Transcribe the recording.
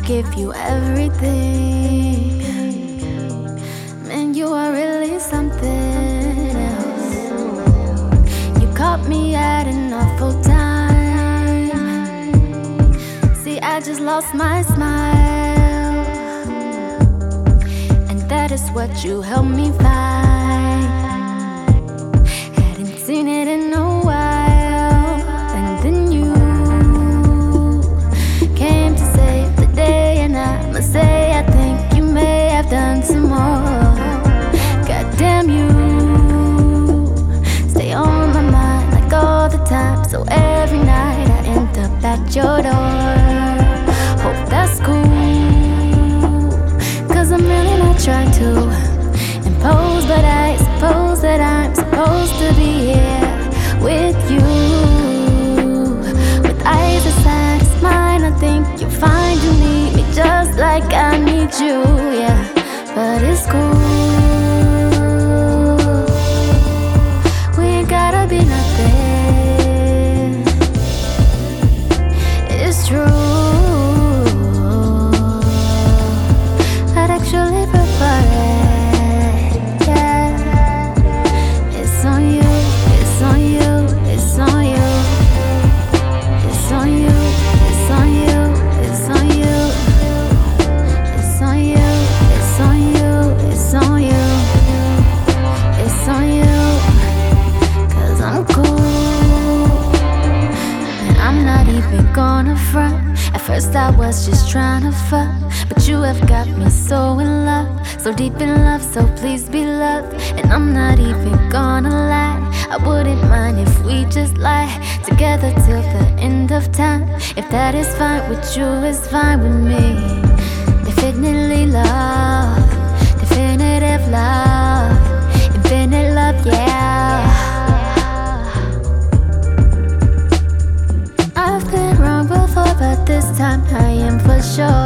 give you everything. Man, you are really something else. You caught me at an awful time. See, I just lost my smile, and that is what you helped me find. Hadn't seen it in a while, and then you came to save the day, and I must say I think you may have done some more. God damn, you stay on my mind like all the time, so every night I end up at your door. Hope that's cool, 'cause I'm really not trying to impose, but I suppose that I'm supposed to be here with you. With eyes as sad as mine, I think you'll find you need me just like I need you, yeah. But it's cool, we ain't gotta be nothing. It's true, I'd actually prefer it, yeah. It's on you, it's on you, it's on you. It's on you, it's on you, it's on you. It's on you, it's on you, it's on you. It's on you, 'cause I'm cool, and I'm not even gonna front. At first I was just trying to fuck, but you have got me so in love, so deep in love, so please be loved. And I'm not even gonna lie, I wouldn't mind if we just lie together till the end of time. If that is fine with you, it's fine with me. Definitely love, definitive love, infinite love, yeah. I've been wrong before, but this time I am for sure.